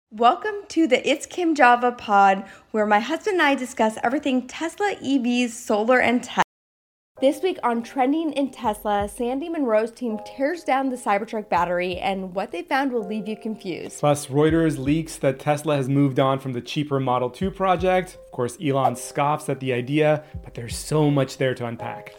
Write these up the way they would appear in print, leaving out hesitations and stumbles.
Welcome to the It's Kim Java pod, where my husband and I discuss everything Tesla EVs, solar, and tech. This week on Trending in Tesla, Sandy Munro's team tears down the Cybertruck battery, and what they found will leave you confused. Plus, Reuters leaks that Tesla has moved on from the cheaper Model 2 project. Of course, Elon scoffs at the idea, but there's so much there to unpack.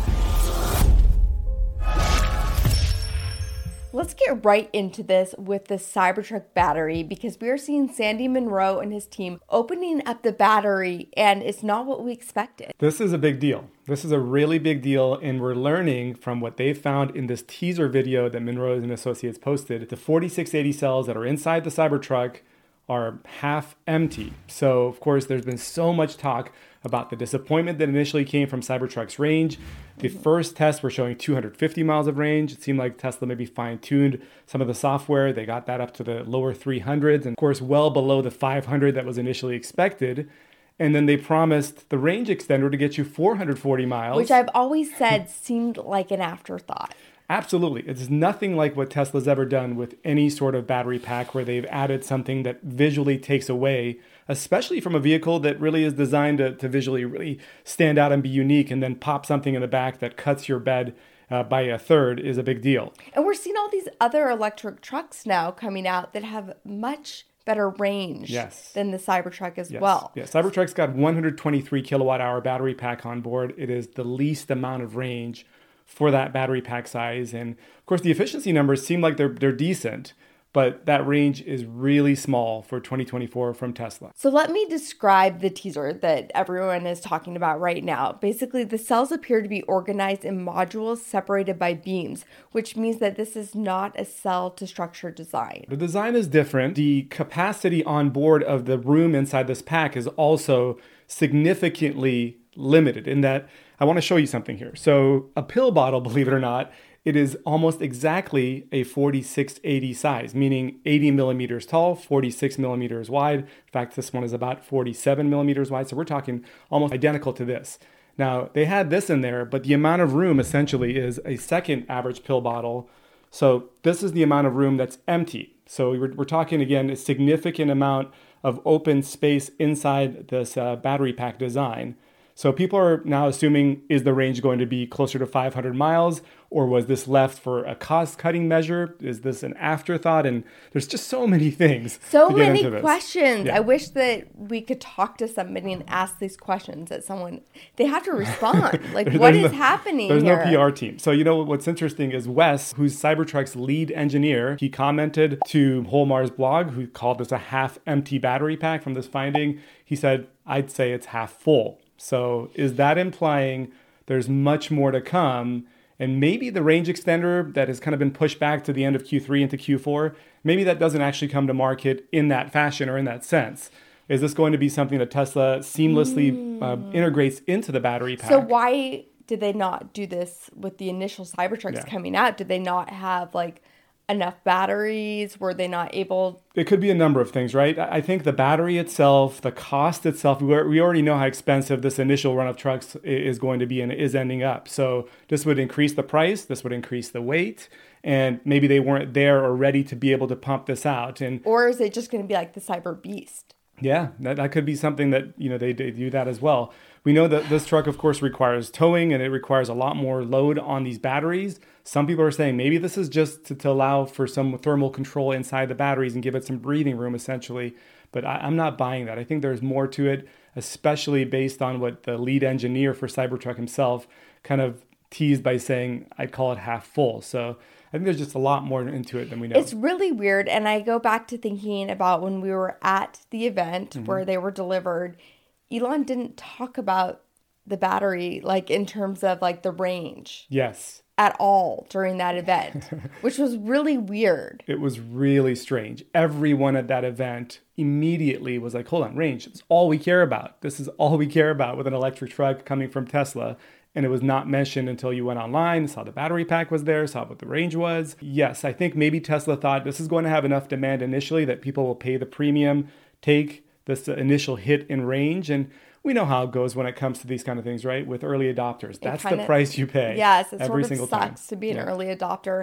Let's get right into this with the Cybertruck battery, because we are seeing Sandy Munro and his team opening up the battery, and it's not what we expected. This is a big deal. This is a really big deal, and we're learning from what they found in this teaser video that Munro and Associates posted. The 4680 cells that are inside the Cybertruck are half empty. So, of course, there's been so much talk about the disappointment that initially came from Cybertruck's range. The first tests were showing 250 miles of range. It seemed like Tesla maybe fine-tuned some of the software. They got that up to the lower 300s, and of course, well below the 500 that was initially expected. And then they promised the range extender to get you 440 miles. Which I've always said seemed like an afterthought. Absolutely. It's nothing like what Tesla's ever done with any sort of battery pack where they've added something that visually takes away, especially from a vehicle that really is designed to visually really stand out and be unique, and then pop something in the back that cuts your bed by a third is a big deal. And we're seeing all these other electric trucks now coming out that have much better range than the Cybertruck as well. Yeah, Cybertruck's got 123 kilowatt hour battery pack on board. It is the least amount of range for that battery pack size. And of course, the efficiency numbers seem like they're decent, but that range is really small for 2024 from Tesla. So let me describe the teaser that everyone is talking about right now. Basically, the cells appear to be organized in modules separated by beams, which means that this is not a cell to structure design. The design is different. The capacity on board of the room inside this pack is also significantly limited in that I want to show you something here. So a pill bottle, believe it or not, it is almost exactly a 4680 size, meaning 80 millimeters tall, 46 millimeters wide. In fact, this one is about 47 millimeters wide. So we're talking almost identical to this. Now, they had this in there, but the amount of room essentially is a second average pill bottle. So this is the amount of room that's empty. So we're talking, again, a significant amount of open space inside this battery pack design. So people are now assuming, is the range going to be closer to 500 miles, or was this left for a cost-cutting measure? Is this an afterthought? And there's just so many things. So many questions. Yeah. I wish that we could talk to somebody and ask these questions that someone, they have to respond. Like, what is happening here? There's no PR team. So, what's interesting is Wes, who's Cybertruck's lead engineer, he commented to Holmar's blog, who called this a half-empty battery pack from this finding. He said, I'd say it's half full. So is that implying there's much more to come? And maybe the range extender that has kind of been pushed back to the end of Q3 into Q4, maybe that doesn't actually come to market in that fashion or in that sense. Is this going to be something that Tesla seamlessly integrates into the battery pack? So why did they not do this with the initial Cybertrucks coming out? Did they not have enough batteries? Were they not able? It could be a number of things, right? I think the battery itself, the cost itself, we already know how expensive this initial run of trucks is going to be and is ending up. So this would increase the price, this would increase the weight, and maybe they weren't there or ready to be able to pump this out. Or is it just going to be like the Cyber Beast? Yeah, that could be something that, they do that as well. We know that this truck, of course, requires towing, and it requires a lot more load on these batteries. Some people are saying maybe this is just to allow for some thermal control inside the batteries and give it some breathing room, essentially. But I'm not buying that. I think there's more to it, especially based on what the lead engineer for Cybertruck himself kind of teased by saying, I'd call it half full. So I think there's just a lot more into it than we know. It's really weird. And I go back to thinking about when we were at the event where they were delivered. Elon didn't talk about the battery, in terms of the range. Yes. At all during that event, which was really weird. It was really strange. Everyone at that event immediately was like, hold on, range. It's all we care about. This is all we care about with an electric truck coming from Tesla. And it was not mentioned until you went online, saw the battery pack was there, saw what the range was. Yes, I think maybe Tesla thought this is going to have enough demand initially that people will pay the premium, take this initial hit in range. And we know how it goes when it comes to these kind of things, right? With early adopters. That's the price you pay. Yes, it sort of sucks to be an early adopter.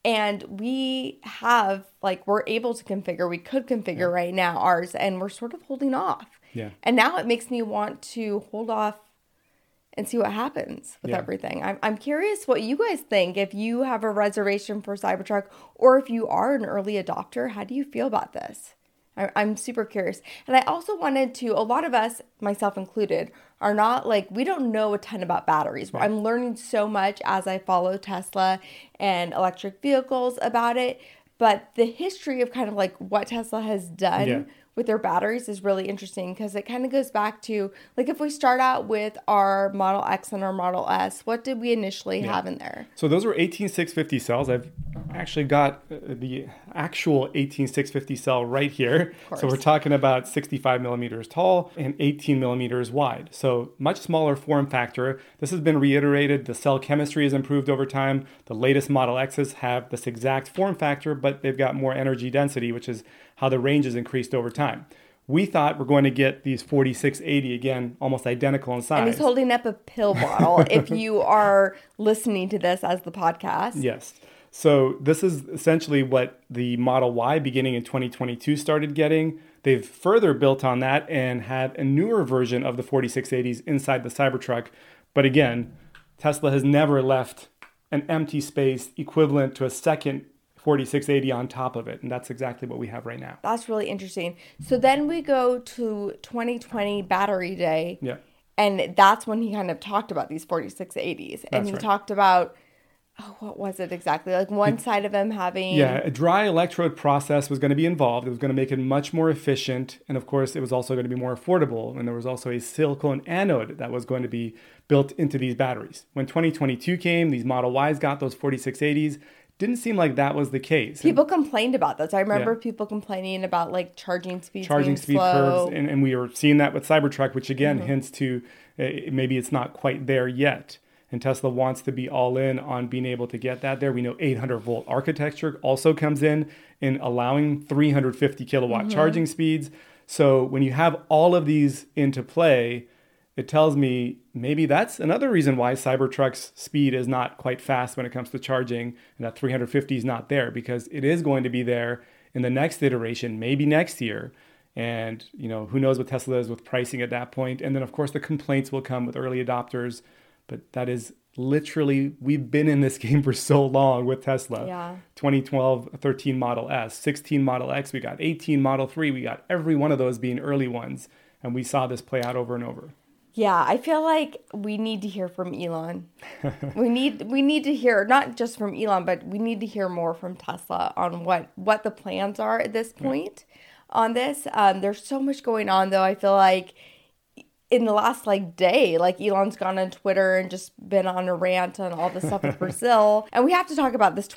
And we have, like, we're able to configure, we could configure right now ours, and we're sort of holding off. Yeah. And now it makes me want to hold off and see what happens with everything. I'm curious what you guys think. If you have a reservation for Cybertruck, or if you are an early adopter, how do you feel about this? I'm super curious. And I also wanted to, a lot of us, myself included, are not like, we don't know a ton about batteries. Right. I'm learning so much as I follow Tesla and electric vehicles about it. But the history of kind of like what Tesla has done with their batteries is really interesting, because it kind of goes back to, like, if we start out with our Model X and our Model S, what did we initially have in there? So those were 18650 cells. I've actually got the actual 18650 cell right here. So we're talking about 65 millimeters tall and 18 millimeters wide. So much smaller form factor. This has been reiterated. The cell chemistry has improved over time. The latest Model X's have this exact form factor, but they've got more energy density, which is how the range has increased over time. We thought we're going to get these 4680, again, almost identical in size. And he's holding up a pill bottle if you are listening to this as the podcast. Yes. So this is essentially what the Model Y beginning in 2022 started getting. They've further built on that and have a newer version of the 4680s inside the Cybertruck. But again, Tesla has never left an empty space equivalent to a second 4680 on top of it. And that's exactly what we have right now. That's really interesting. So then we go to 2020 Battery Day. Yeah. And that's when he kind of talked about these 4680s. And he talked about, what was it exactly? Like one side of him having... Yeah, a dry electrode process was going to be involved. It was going to make it much more efficient. And of course, it was also going to be more affordable. And there was also a silicone anode that was going to be built into these batteries. When 2022 came, these Model Ys got those 4680s. Didn't seem like that was the case. People complained about this. I remember people complaining about like charging speed slow. Curves. And we were seeing that with Cybertruck, which again hints to maybe it's not quite there yet. And Tesla wants to be all in on being able to get that there. We know 800 volt architecture also comes in allowing 350 kilowatt charging speeds. So when you have all of these into play, it tells me maybe that's another reason why Cybertruck's speed is not quite fast when it comes to charging, and that 350 is not there, because it is going to be there in the next iteration, maybe next year. And, you know, who knows what Tesla is with pricing at that point. And then, of course, the complaints will come with early adopters. But that is literally, we've been in this game for so long with Tesla. Yeah. 2012, 13 Model S, 16 Model X, we got 18 Model 3, we got every one of those being early ones. And we saw this play out over and over. Yeah, I feel like we need to hear from Elon. we need to hear, not just from Elon, but we need to hear more from Tesla on what the plans are at this point on this. There's so much going on, though. I feel like in the last day, Elon's gone on Twitter and just been on a rant on all the stuff with Brazil. And we have to talk about this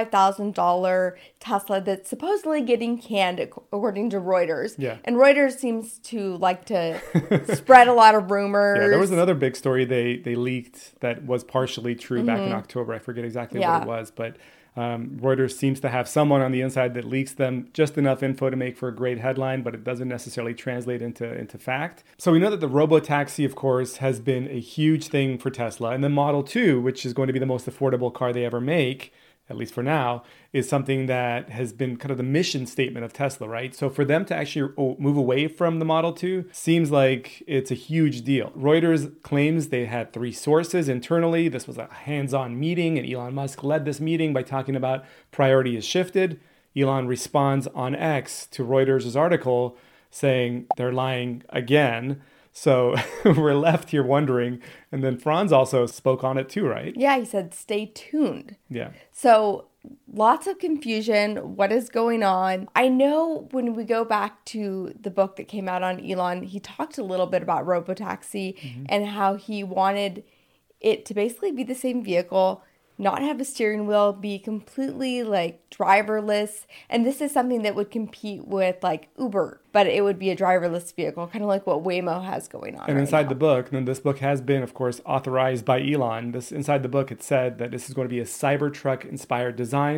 $25,000 Tesla that's supposedly getting canned, according to Reuters. Yeah. And Reuters seems to like to spread a lot of rumors. Yeah, there was another big story they leaked that was partially true back in October. I forget exactly what it was, but Reuters seems to have someone on the inside that leaks them just enough info to make for a great headline, but it doesn't necessarily translate into fact. So we know that the robotaxi, of course, has been a huge thing for Tesla. And the Model 2, which is going to be the most affordable car they ever make, at least for now, is something that has been kind of the mission statement of Tesla, right? So for them to actually move away from the Model 2 seems like it's a huge deal. Reuters claims they had 3 sources internally. This was a hands-on meeting, and Elon Musk led this meeting by talking about priority has shifted. Elon responds on X to Reuters' article saying they're lying again. So we're left here wondering. And then Franz also spoke on it too, right? Yeah, he said, stay tuned. Yeah. So lots of confusion. What is going on? I know when we go back to the book that came out on Elon, he talked a little bit about robotaxi and how he wanted it to basically be the same vehicle, not have a steering wheel, be completely driverless. And this is something that would compete with Uber, but it would be a driverless vehicle, kind of like what Waymo has going on. And inside the book, and this book has been, of course, authorized by Elon. Inside the book, it said that this is going to be a Cybertruck-inspired design,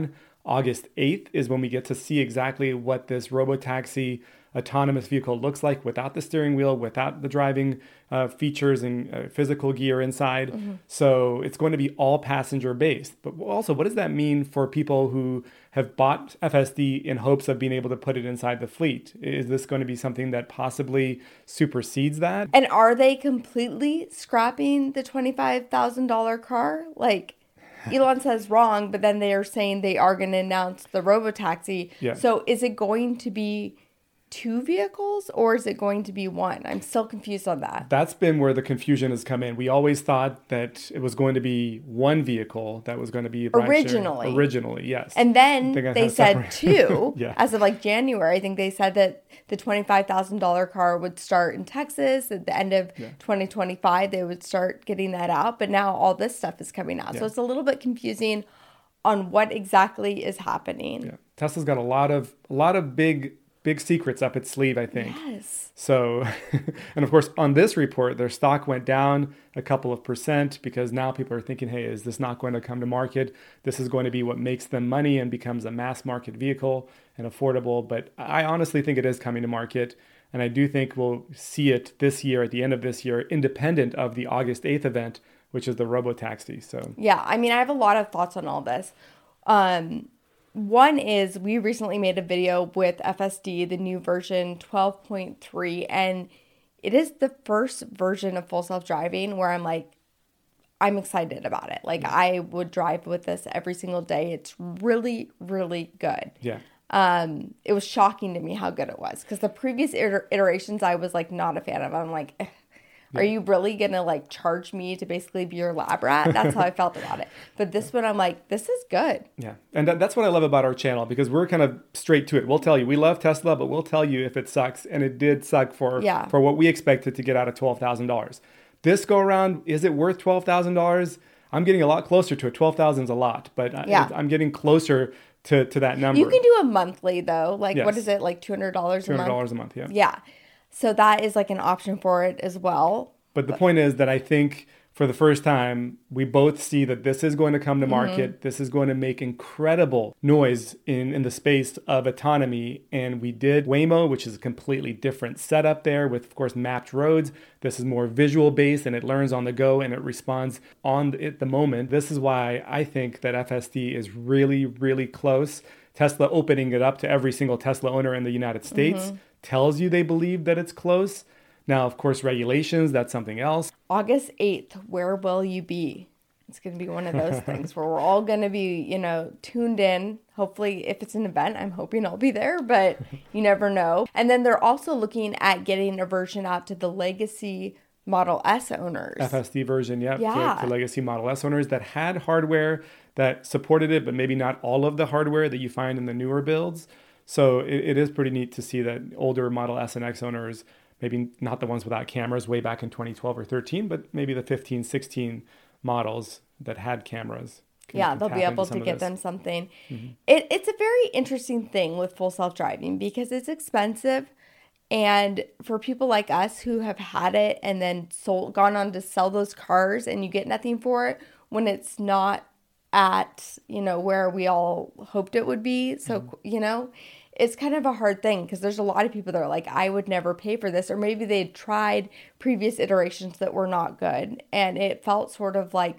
August 8th is when we get to see exactly what this robotaxi autonomous vehicle looks like without the steering wheel, without the driving features and physical gear inside. So it's going to be all passenger based. But also, what does that mean for people who have bought FSD in hopes of being able to put it inside the fleet? Is this going to be something that possibly supersedes that? And are they completely scrapping the $25,000 car? Like, Elon says wrong, but then they are saying they are going to announce the robotaxi. Yeah. So is it going to be 2 vehicles or is it going to be 1? I'm still confused on that. That's been where the confusion has come in. We always thought that it was going to be 1 vehicle that was going to be originally, yes. And then they said 2 Yeah. as of like January. I think they said that the $25,000 car would start in Texas at the end of 2025. They would start getting that out, but now all this stuff is coming out. So it's a little bit confusing on what exactly is happening. Yeah. Tesla's got a lot of big secrets up its sleeve, I think. Yes. So, and of course, on this report, their stock went down a couple of percent because now people are thinking, hey, is this not going to come to market? This is going to be what makes them money and becomes a mass market vehicle and affordable. But I honestly think it is coming to market. And I do think we'll see it this year, at the end of this year, independent of the August 8th event, which is the robotaxi. So, yeah, I mean, I have a lot of thoughts on all this. One is we recently made a video with FSD, the new version 12.3, and it is the first version of full self-driving where I'm excited about it. Like, I would drive with this every single day. It's really, really good. yeah. It was shocking to me how good it was because the previous iterations I was like not a fan of. I'm like, are you really going to like charge me to basically be your lab rat? That's how I felt about it. But this one, I'm like, this is good. Yeah. And that's what I love about our channel because we're kind of straight to it. We'll tell you, we love Tesla, but we'll tell you if it sucks. And it did suck for what we expected to get out of $12,000. This go around, is it worth $12,000? I'm getting a lot closer to it. 12,000 is a lot, but I'm getting closer to that number. You can do a monthly though. Like, what is it? Like $200 a month? $200 a month, yeah. Yeah. So that is like an option for it as well. But the point is that I think for the first time, we both see that this is going to come to market. This is going to make incredible noise in the space of autonomy. And we did Waymo, which is a completely different setup there with, of course, mapped roads. This is more visual based and it learns on the go and it responds on the moment. This is why I think that FSD is really, really close. Tesla opening it up to every single Tesla owner in the United States tells you they believe that it's close. Now, of course, regulations, that's something else. August 8th, where will you be? It's going to be one of those things where we're all going to be, tuned in. Hopefully, if it's an event, I'm hoping I'll be there, but you never know. And then they're also looking at getting a version out to the legacy Model S owners. FSD version, yeah. For legacy Model S owners that had hardware that supported it, but maybe not all of the hardware that you find in the newer builds. So it is pretty neat to see that older Model S and X owners, maybe not the ones without cameras way back in 2012 or 13, but maybe the 15, 16 models that had cameras. They'll be able to get them something. It's a very interesting thing with full self-driving because it's expensive. And for people like us who have had it and then gone on to sell those cars and you get nothing for it when it's not at, where we all hoped it would be. So, it's kind of a hard thing because there's a lot of people that are like, I would never pay for this. Or maybe they'd tried previous iterations that were not good. And it felt sort of like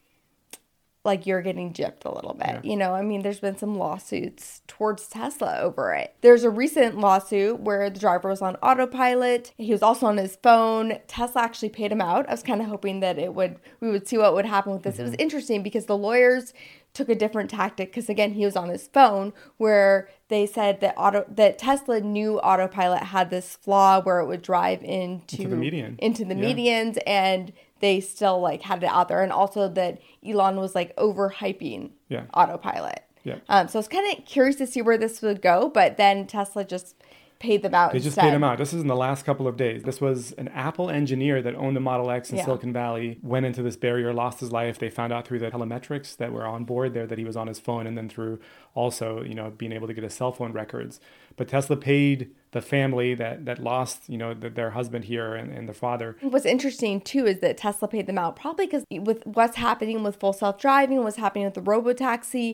you're getting gypped a little bit. Yeah. There's been some lawsuits towards Tesla over it. There's a recent lawsuit where the driver was on autopilot. He was also on his phone. Tesla actually paid him out. I was kind of hoping that we would see what would happen with this. It was interesting because the lawyers took a different tactic because, again, he was on his phone where they said that Tesla knew autopilot had this flaw where it would drive into the medians and they still had it out there. And also that Elon was overhyping autopilot. Yeah. So I was kind of curious to see where this would go, but then Tesla just paid them out. They just paid him out. This is in the last couple of days. This was an Apple engineer that owned the Model X in Silicon Valley, went into this barrier, lost his life. They found out through the telemetrics that were on board there that he was on his phone, and then through also, being able to get his cell phone records. But Tesla paid the family that lost, their husband here and their father. What's interesting too is that Tesla paid them out probably because with what's happening with full self-driving, what's happening with the robotaxi,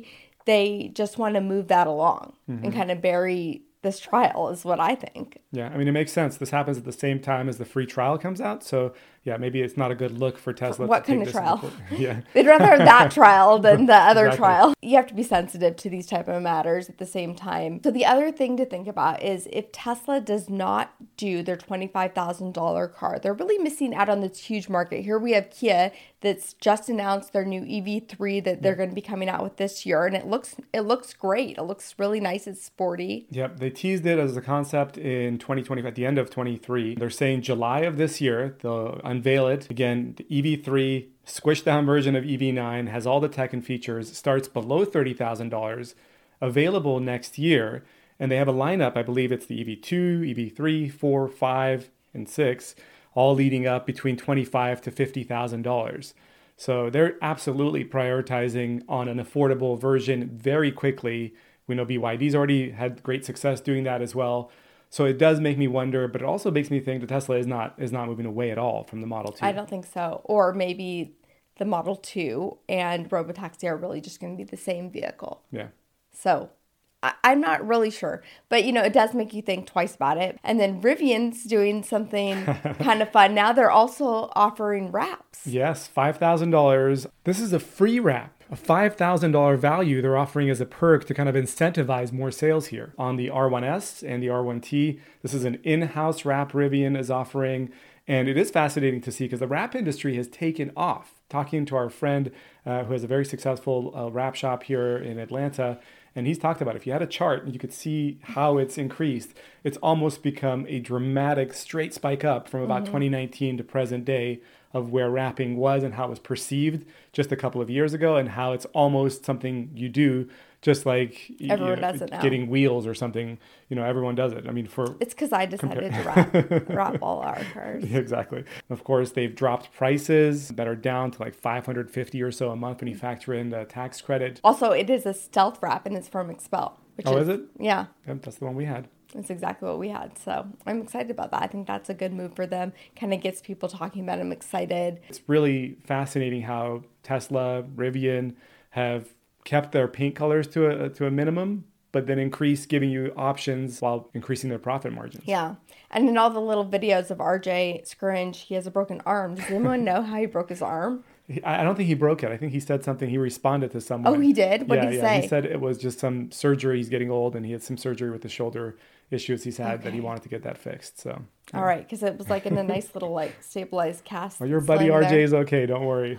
they just want to move that along and kind of bury this trial is what I think. Yeah, I mean, it makes sense. This happens at the same time as the free trial comes out. So, yeah, maybe it's not a good look for Tesla. What to kind take of this trial? Yeah. They'd rather have that trial than the other Exactly. trial. You have to be sensitive to these type of matters at the same time. So the other thing to think about is if Tesla does not do their $25,000 car, they're really missing out on this huge market. Here we have Kia that's just announced their new EV3 that they're going to be coming out with this year, and it looks great. It looks really nice. It's sporty. Yep, they teased it as a concept in 2020, at the end of 23. They're saying July of this year, they'll unveil it. Again, the EV3, squished down version of EV9, has all the tech and features, starts below $30,000, available next year. And they have a lineup, I believe it's the EV2, EV3, 4, 5, and 6, all leading up between $25,000 to $50,000. So they're absolutely prioritizing on an affordable version very quickly. We know BYD's already had great success doing that as well. So it does make me wonder, but it also makes me think that Tesla is not moving away at all from the Model 2. I don't think so. Or maybe the Model 2 and Robotaxi are really just going to be the same vehicle. Yeah. So I'm not really sure. But, it does make you think twice about it. And then Rivian's doing something kind of fun. Now they're also offering wraps. Yes, $5,000. This is a free wrap. A $5,000 value they're offering as a perk to kind of incentivize more sales here on the R1S and the R1T. This is an in-house wrap Rivian is offering. And it is fascinating to see because the wrap industry has taken off. Talking to our friend who has a very successful wrap shop here in Atlanta, and he's talked about if you had a chart and you could see how it's increased, it's almost become a dramatic straight spike up from about 2019 to present day of where wrapping was and how it was perceived just a couple of years ago and how it's almost something you do just like Everyone does it now. Getting wheels or something, everyone does it. I mean, it's because I decided to wrap all our cars. Exactly. Of course, they've dropped prices that are down to like $550 or so a month when you factor in the tax credit. Also, it is a stealth wrap and it's from Expel. Is it? Yeah. Yep, that's the one we had. That's exactly what we had. So I'm excited about that. I think that's a good move for them. Kind of gets people talking about them excited. It's really fascinating how Tesla, Rivian have kept their paint colors to a minimum, but then giving you options while increasing their profit margins. Yeah. And in all the little videos of RJ Scaringe, he has a broken arm. Does anyone know how he broke his arm? I don't think he broke it. I think he said something. He responded to someone. Oh, he did? What did he say? He said it was just some surgery. He's getting old, and he had some surgery with the shoulder issues he's had that he wanted to get that fixed. So. All right, because it was like in a nice little stabilized cast. Well, your buddy RJ is okay. Don't worry.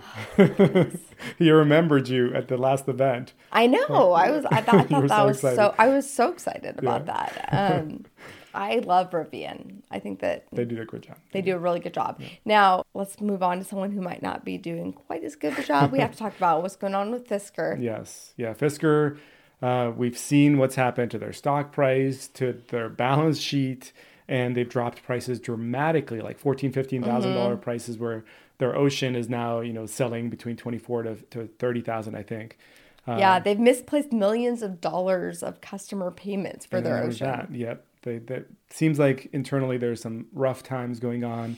He remembered you at the last event. I know. I thought that was excited. so. I was so excited about that. I love Rivian. I think that they do a good job. They do a really good job. Yeah. Now, let's move on to someone who might not be doing quite as good a job. We have to talk about what's going on with Fisker. Yes. Yeah, Fisker, we've seen what's happened to their stock price, to their balance sheet, and they've dropped prices dramatically, like $14,000, $15,000 prices where their Ocean is now, selling between $24,000 to $30,000, I think. Yeah, they've misplaced millions of dollars of customer payments for their Ocean. That. Yep. That seems like internally there's some rough times going on.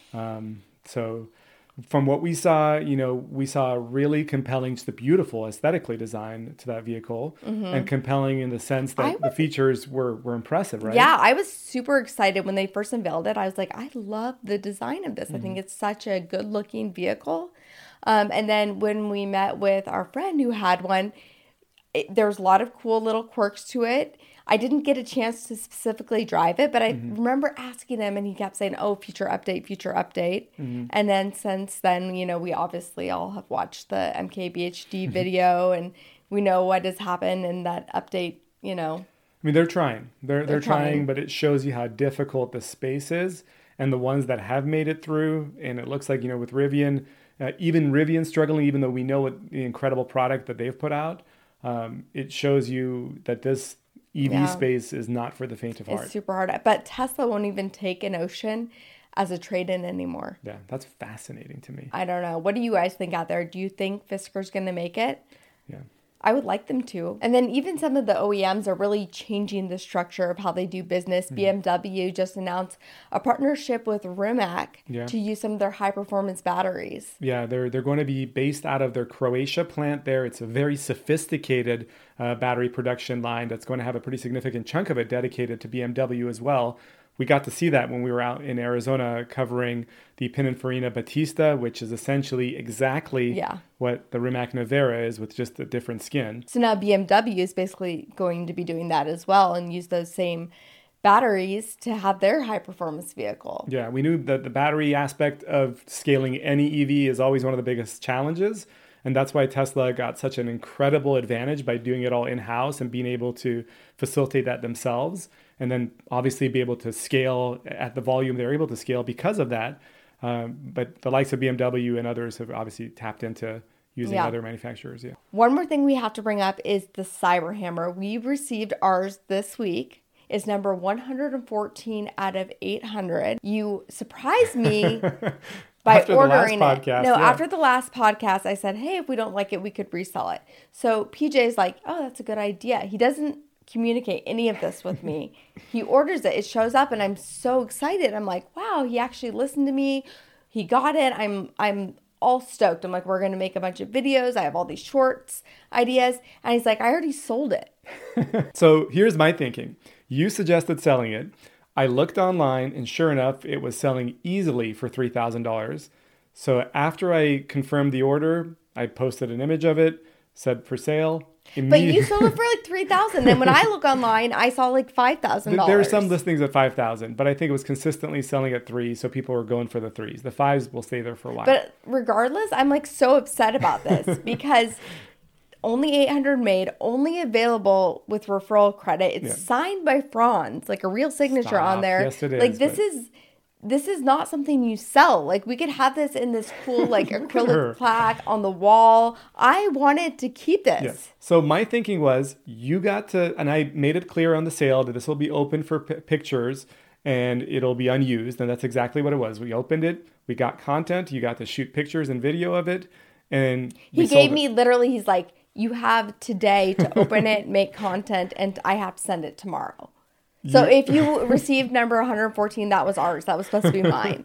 So from what we saw, we saw a really compelling, just a beautiful aesthetically design to that vehicle, and compelling in the sense that the features were impressive, right? Yeah, I was super excited when they first unveiled it. I was like, I love the design of this. I think it's such a good looking vehicle. And then when we met with our friend who had one, there's a lot of cool little quirks to it. I didn't get a chance to specifically drive it, but I remember asking him and he kept saying, future update, future update. And then since then, we obviously all have watched the MKBHD video and we know what has happened in that update, I mean, they're trying. They're trying, but it shows you how difficult the space is and the ones that have made it through. And it looks like, with Rivian, even Rivian struggling, even though we know what the incredible product that they've put out, it shows you that this EV space is not for the faint of heart. It's super hard. But Tesla won't even take an Ocean as a trade-in anymore. Yeah, that's fascinating to me. I don't know. What do you guys think out there? Do you think Fisker's going to make it? Yeah. I would like them to. And then even some of the OEMs are really changing the structure of how they do business. BMW just announced a partnership with Rimac to use some of their high-performance batteries. Yeah, they're going to be based out of their Croatia plant there. It's a very sophisticated battery production line that's going to have a pretty significant chunk of it dedicated to BMW as well. We got to see that when we were out in Arizona covering the Pininfarina Battista, which is essentially exactly what the Rimac Nevera is with just a different skin. So now BMW is basically going to be doing that as well and use those same batteries to have their high-performance vehicle. Yeah, we knew that the battery aspect of scaling any EV is always one of the biggest challenges. And that's why Tesla got such an incredible advantage by doing it all in-house and being able to facilitate that themselves. And then obviously be able to scale at the volume they're able to scale because of that. But the likes of BMW and others have obviously tapped into using other manufacturers. Yeah. One more thing we have to bring up is the Cyberhammer. We received ours this week. It's number 114 out of 800. You surprised me by ordering it. After the last podcast, I said, hey, if we don't like it, we could resell it. So PJ's like, oh, that's a good idea. He doesn't communicate any of this with me. He orders it. It shows up and I'm so excited. I'm like, wow, he actually listened to me. He got it. I'm all stoked. I'm like, we're going to make a bunch of videos. I have all these shorts ideas. And he's like, I already sold it. So here's my thinking. You suggested selling it. I looked online and sure enough, it was selling easily for $3,000. So after I confirmed the order, I posted an image of it, said for sale. But you sold it for like $3,000. Then when I look online, I saw like $5,000. There are some listings at $5,000, but I think it was consistently selling at $3,000, so people were going for the $3s. The $5s will stay there for a while. But regardless, I'm like so upset about this because only 800 made, only available with referral credit. It's signed by Franz, like a real signature on there. Yes, it is. Like this is not something you sell. Like we could have this in this cool like acrylic plaque on the wall. I wanted to keep this. Yes. So my thinking was you got to, and I made it clear on the sale that this will be open for pictures and it'll be unused. And that's exactly what it was. We opened it. We got content. You got to shoot pictures and video of it. And he gave me literally, he's like, you have today to open it, make content, and I have to send it tomorrow. So if you received number 114, that was ours. That was supposed to be mine.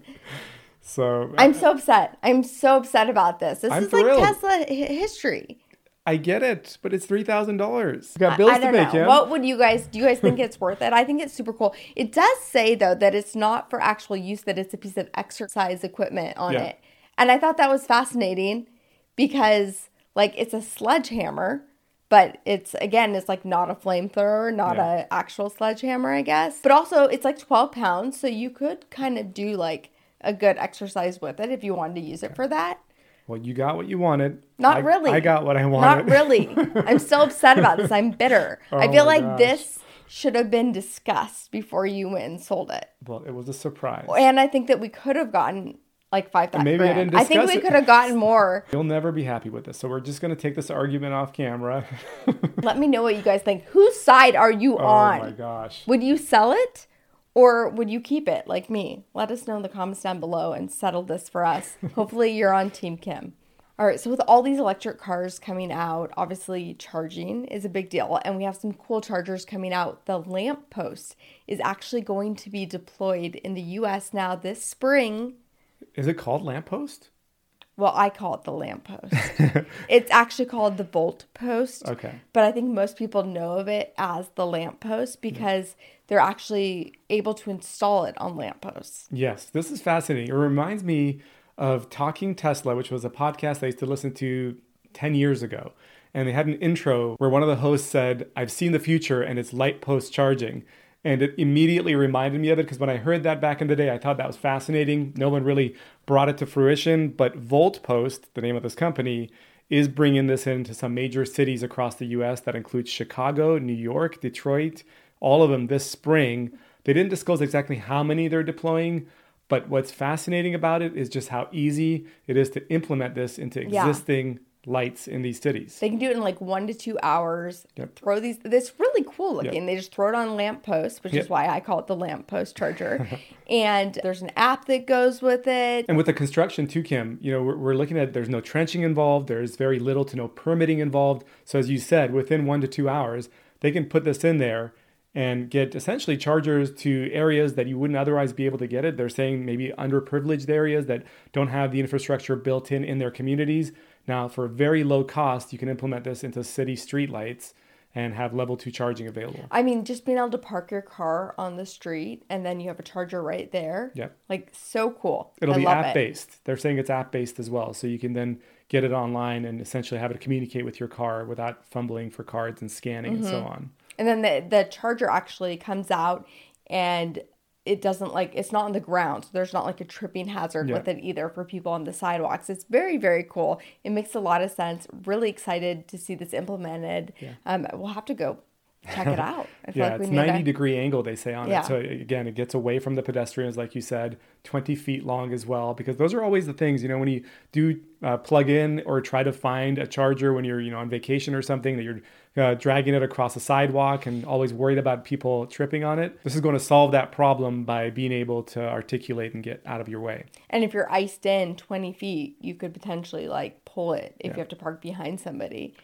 So I'm so upset. I'm so upset about this. This is like thrilled. Tesla history. I get it, but it's $3,000. You got bills to make, yeah? What would do you guys think it's worth it? I think it's super cool. It does say though that it's not for actual use, that it's a piece of exercise equipment on it. And I thought that was fascinating because like it's a sledgehammer. But it's like not a flamethrower, not an actual sledgehammer, I guess. But also it's like 12 pounds. So you could kind of do like a good exercise with it if you wanted to use it for that. Well, you got what you wanted. Not really. I got what I wanted. Not really. I'm so upset about this. I'm bitter. I feel like this should have been discussed before you went and sold it. Well, it was a surprise. And I think that we could have gotten like $5,000. Maybe I didn't discuss I think we could have gotten more. You'll never be happy with this. So we're just going to take this argument off camera. Let me know what you guys think. Whose side are you on? Oh my gosh. Would you sell it or would you keep it like me? Let us know in the comments down below and settle this for us. Hopefully you're on Team Kim. All right, so with all these electric cars coming out, obviously charging is a big deal. And we have some cool chargers coming out. The Lamppost is actually going to be deployed in the U.S. now this spring. Is it called Lamppost? Well, I call it the Lamppost. It's actually called the Voltpost. Okay. But I think most people know of it as the Lamppost because they're actually able to install it on lampposts. Yes, this is fascinating. It reminds me of Talking Tesla, which was a podcast I used to listen to 10 years ago. And they had an intro where one of the hosts said, I've seen the future and it's light post charging. And it immediately reminded me of it because when I heard that back in the day, I thought that was fascinating. No one really brought it to fruition, but Voltpost, the name of this company, is bringing this into some major cities across the U.S. That includes Chicago, New York, Detroit, all of them this spring. They didn't disclose exactly how many they're deploying, but what's fascinating about it is just how easy it is to implement this into existing lights in these cities. They can do it in like 1 to 2 hours. Yep. Throw these. It's really cool looking. Yep. They just throw it on lampposts, which Yep. is why I call it the lamppost charger. And there's an app that goes with it. And with the construction too, Kim, we're looking at, there's no trenching involved. There's very little to no permitting involved. So as you said, within 1 to 2 hours, they can put this in there and get essentially chargers to areas that you wouldn't otherwise be able to get it. They're saying maybe underprivileged areas that don't have the infrastructure built in their communities. Now, for very low cost, you can implement this into city streetlights and have level 2 charging available. I mean, just being able to park your car on the street and then you have a charger right there. Yep. Like, so cool. It'll I be love app-based. They're saying it's app-based as well. So you can then get it online and essentially have it communicate with your car without fumbling for cards and scanning and so on. And then the charger actually comes out and it doesn't it's not on the ground. So there's not like a tripping hazard with it either for people on the sidewalks. It's very, very cool. It makes a lot of sense. Really excited to see this implemented. Yeah. We'll have to go check it out. I feel like we it's need 90-degree angle they say on Yeah. it. So again, it gets away from the pedestrians, like you said, 20 feet long as well, because those are always the things, when you do plug in or try to find a charger when you're, on vacation or something, that you're dragging it across a sidewalk and always worried about people tripping on it. This is going to solve that problem by being able to articulate and get out of your way. And if you're iced in 20 feet, you could potentially pull it if you have to park behind somebody.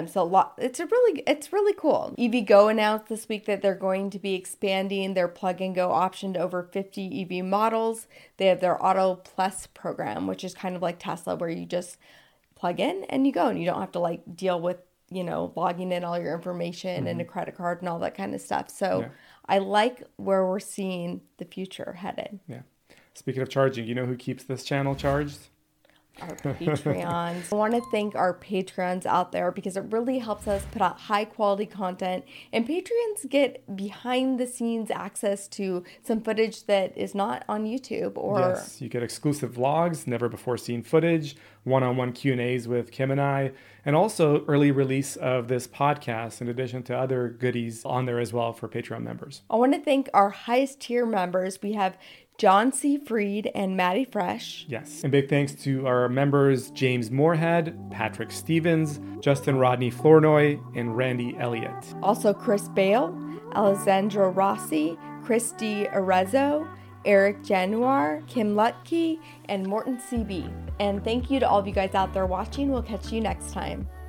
So it's really cool. EVgo announced this week that they're going to be expanding their plug and go option to over 50 EV models. They have their Auto Plus program, which is kind of like Tesla, where you just plug in and you go, and you don't have to deal with logging in all your information and a credit card and all that kind of stuff. So I like where we're seeing the future headed. Yeah. Speaking of charging, you know who keeps this channel charged? Our Patreons. I want to thank our Patreons out there because it really helps us put out high quality content, and Patreons get behind the scenes access to some footage that is not on YouTube Yes, you get exclusive vlogs, never before seen footage, one-on-one Q&As with Kim and I, and also early release of this podcast in addition to other goodies on there as well for Patreon members. I want to thank our highest tier members. We have John C. Freed and Maddie Fresh. Yes. And big thanks to our members, James Moorhead, Patrick Stevens, Justin Rodney Flournoy, and Randy Elliott. Also Chris Bale, Alessandro Rossi, Christy Arezzo, Eric Januar, Kim Lutke, and Morton CB. And thank you to all of you guys out there watching. We'll catch you next time.